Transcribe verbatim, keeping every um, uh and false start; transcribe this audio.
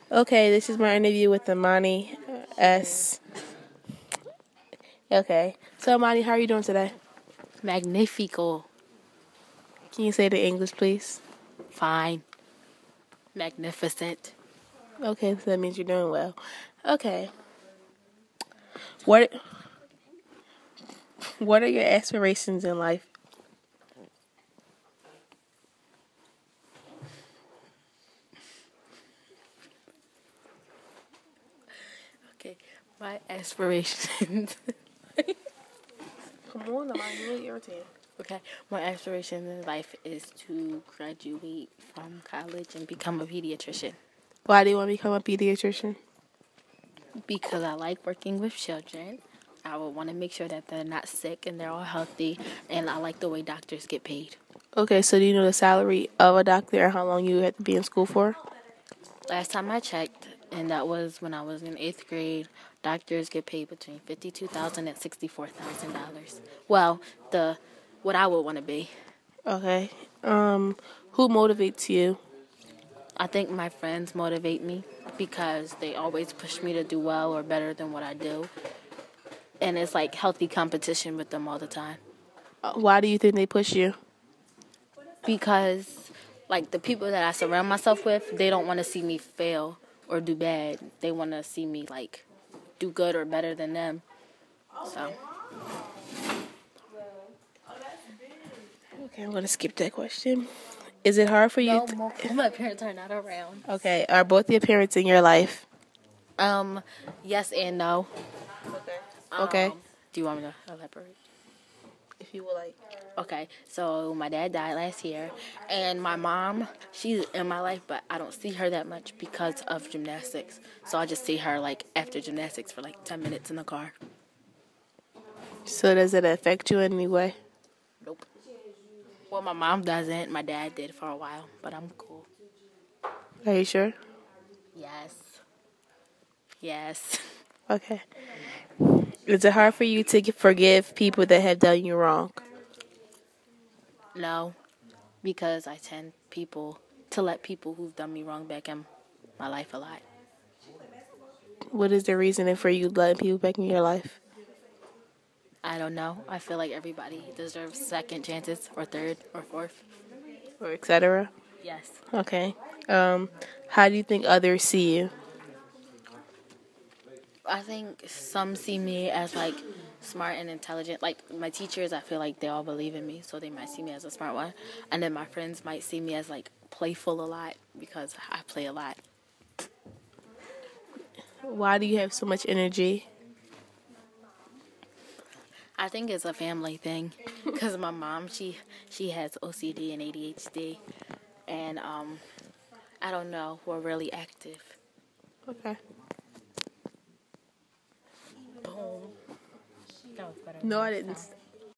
Okay, this is my interview with Imani S. Okay, so Imani, how are you doing today? Magnifico. Can you say it in English, please? Fine. Magnificent. Okay, so that means you're doing well. Okay. What What are your aspirations in life? Okay, my aspirations. Come on, Imani, you're really irritating. Okay, my aspiration in life is to graduate from college and become a pediatrician Why do you want to become a pediatrician? because I like working with children. I would want to make sure that they're not sick and they're all healthy, and I like the way doctors get paid. Okay, so do you know the salary of a doctor and how long you have to be in school for? Last time I checked, and that was when I was in eighth grade, doctors get paid between fifty-two thousand dollars and sixty-four thousand dollars. Well, the what I would want to be. Okay. Um, who motivates you? I think my friends motivate me because they always push me to do well or better than what I do. And it's like healthy competition with them all the time. Uh, Why do you think they push you? Because, like, the people that I surround myself with, they don't want to see me fail or do bad. They want to see me, like, do good or better than them. So, Okay, I'm going to skip that question. Is it hard for you? no, to- my parents are not around. okay, are both your parents in your life? Um, yes and no. Okay. Um, do you want me to elaborate? If you would like. Okay, so my dad died last year, and my mom, she's in my life, but I don't see her that much because of gymnastics. So I just see her, like, after gymnastics for, like, ten minutes in the car. So does it affect you in any way? Nope. Well, my mom doesn't. My dad did for a while, but I'm cool. Are you sure? Yes. Yes. Okay. Is it hard for you to forgive people that have done you wrong? No, because I tend people to let people who've done me wrong back in my life a lot. What is the reasoning for you letting people back in your life? I don't know. I feel like everybody deserves second chances or third or fourth. Or et cetera? Yes. Okay. Um, how do you think others see you? I think some see me as, like, smart and intelligent. Like, my teachers, I feel like they all believe in me, so they might see me as a smart one. And then my friends might see me as, like, playful a lot because I play a lot. Why do you have so much energy? I think it's a family thing because my mom, she she has O C D and A D H D. And, um, I don't know, we're really active. Okay. Boom. That was better. No, I didn't.